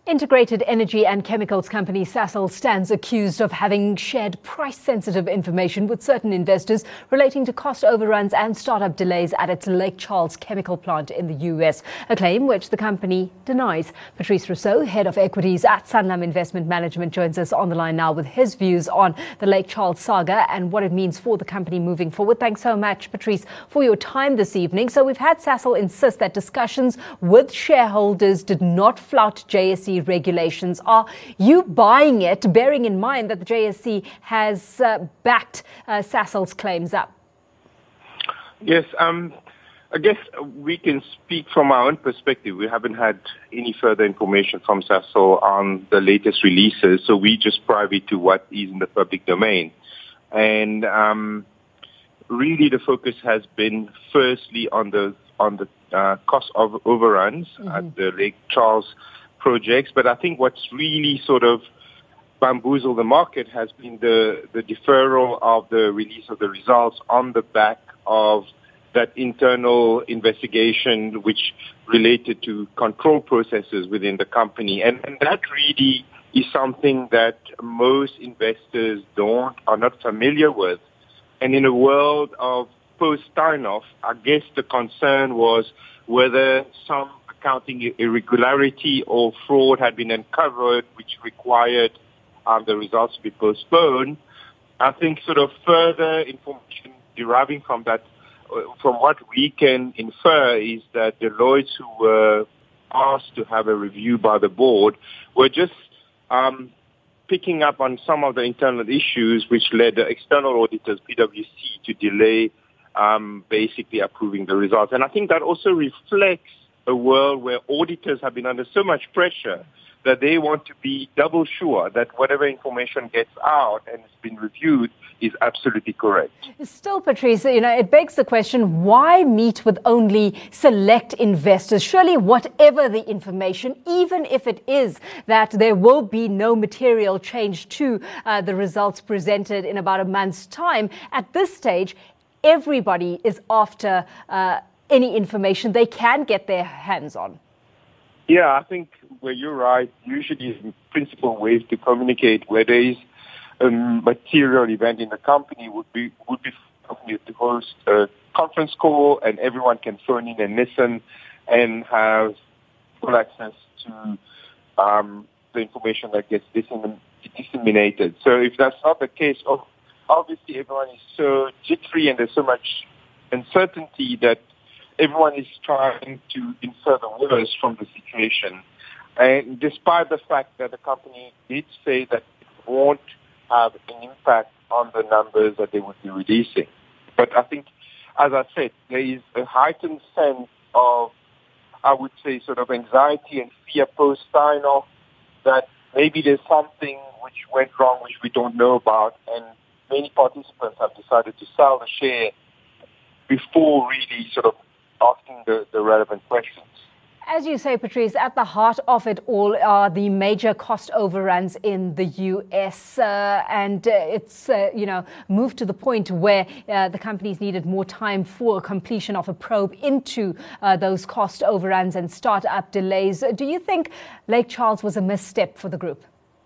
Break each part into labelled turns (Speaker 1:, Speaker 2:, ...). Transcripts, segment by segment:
Speaker 1: Integrated energy and chemicals company Sasol stands accused of having shared price-sensitive information with certain investors relating to cost overruns and startup delays at its Lake Charles chemical plant in the US, a claim which the company denies. Patrice Rousseau, head of equities at Sanlam Investment Management, joins us on the line now with his views on the Lake Charles saga and what it means for the company moving forward. Thanks so much, Patrice, for your time this evening. So we've had Sasol insist that discussions with shareholders did not flout JSE regulations. Are you buying it, bearing in mind that the JSE has backed Sasol's claims up?
Speaker 2: Yes, I guess we can speak from our own perspective. We haven't had any further information from Sasol on the latest releases, so we just privy to what is in the public domain. And really the focus has been firstly on the cost of overruns at the Lake Charles projects, but I think what's really sort of bamboozled the market has been the deferral of the release of the results on the back of that internal investigation which related to control processes within the company. And that really is something that most investors are not familiar with. And in a world of post-Steinhoff, I guess the concern was whether some accounting irregularity or fraud had been uncovered, which required the results to be postponed. I think sort of further information deriving from that, from what we can infer, is that Deloitte, who were asked to have a review by the board, were just picking up on some of the internal issues which led the external auditors, PwC, to delay basically approving the results. And I think that also reflects a world where auditors have been under so much pressure that they want to be double sure that whatever information gets out and has been reviewed is absolutely correct.
Speaker 1: Still, Patrice, it begs the question, why meet with only select investors? Surely whatever the information, even if it is that there will be no material change to the results presented in about a month's time, at this stage, everybody is after any information they can get their hands on.
Speaker 2: Yeah, I think where you're right, usually the principal ways to communicate where there is a material event in the company would be to host a conference call and everyone can phone in and listen and have full access to the information that gets disseminated. So if that's not the case, obviously everyone is so jittery and there's so much uncertainty that everyone is trying to infer the worst from the situation. And despite the fact that the company did say that it won't have an impact on the numbers that they would be releasing. But I think, as I said, there is a heightened sense of, I would say, sort of anxiety and fear post-Steinhoff that maybe there's something which went wrong which we don't know about, and many participants have decided to sell the share before really sort of asking the relevant questions.
Speaker 1: As you say, Patrice, at the heart of it all are the major cost overruns in the US, and it's moved to the point where the companies needed more time for completion of a probe into those cost overruns and start-up delays. Do you think Lake Charles was a misstep for the group?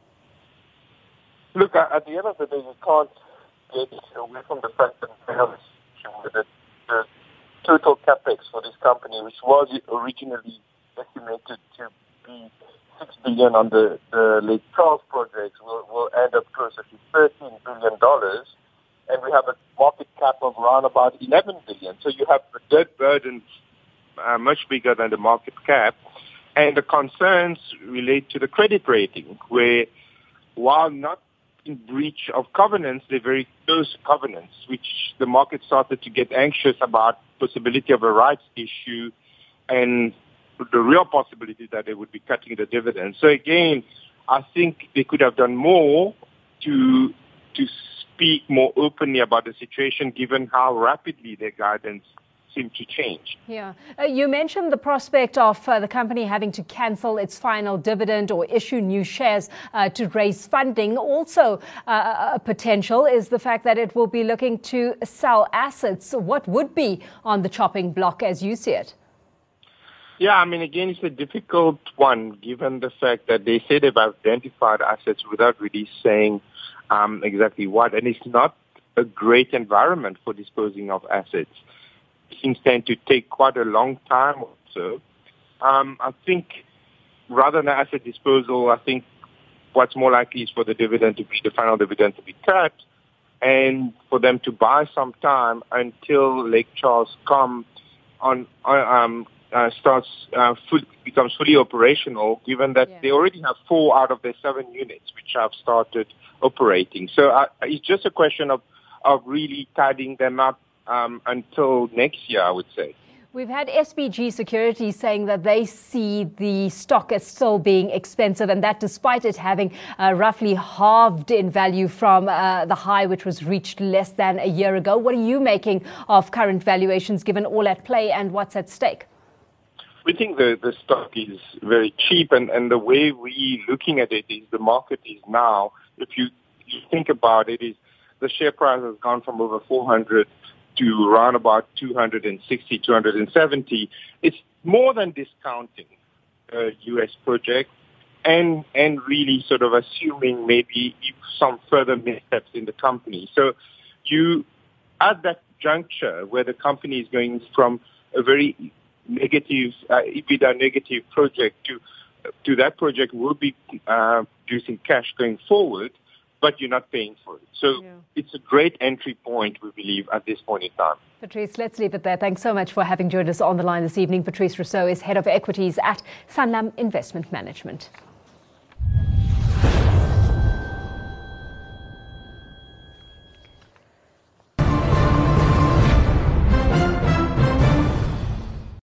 Speaker 2: Look, at the end of the day, you can't get away from the fact that the total capex for this company, which was originally estimated to be $6 billion on the Lake Charles projects, will end up closer to $13 billion, and we have a market cap of around about $11 billion. So you have a debt burden much bigger than the market cap, and the concerns relate to the credit rating, where while not in breach of covenants, they're very close covenants, which the market started to get anxious about possibility of a rights issue and the real possibility that they would be cutting the dividends. So again, I think they could have done more to speak more openly about the situation, given how rapidly their guidance seem to change.
Speaker 1: Yeah. You mentioned the prospect of the company having to cancel its final dividend or issue new shares to raise funding. Also, a potential is the fact that it will be looking to sell assets. So what would be on the chopping block as you see it?
Speaker 2: Yeah, I mean, again, it's a difficult one given the fact that they say they've identified assets without really saying exactly what. And it's not a great environment for disposing of assets. Things tend to take quite a long time or so. I think rather than asset disposal, I think what's more likely is for the final dividend to be cut and for them to buy some time until Lake Charles becomes fully operational, given that they already have 4 out of their 7 units which have started operating. So it's just a question of really tidying them up until next year, I would say.
Speaker 1: We've had SBG Securities saying that they see the stock as still being expensive, and that despite it having roughly halved in value from the high which was reached less than a year ago. What are you making of current valuations given all at play and what's at stake?
Speaker 2: We think the stock is very cheap, and the way we're looking at it is the market is now, if you think about it, is the share price has gone from over 400 to around about 260, 270. It's more than discounting a U.S. project and really sort of assuming maybe some further missteps in the company. So you, at that juncture where the company is going from a very negative, EBITDA negative project to that project will be producing cash going forward, but you're not paying for it. So it's a great entry point, we believe, at this point in time.
Speaker 1: Patrice, let's leave it there. Thanks so much for having joined us on the line this evening. Patrice Rousseau is Head of Equities at Sanlam Investment Management.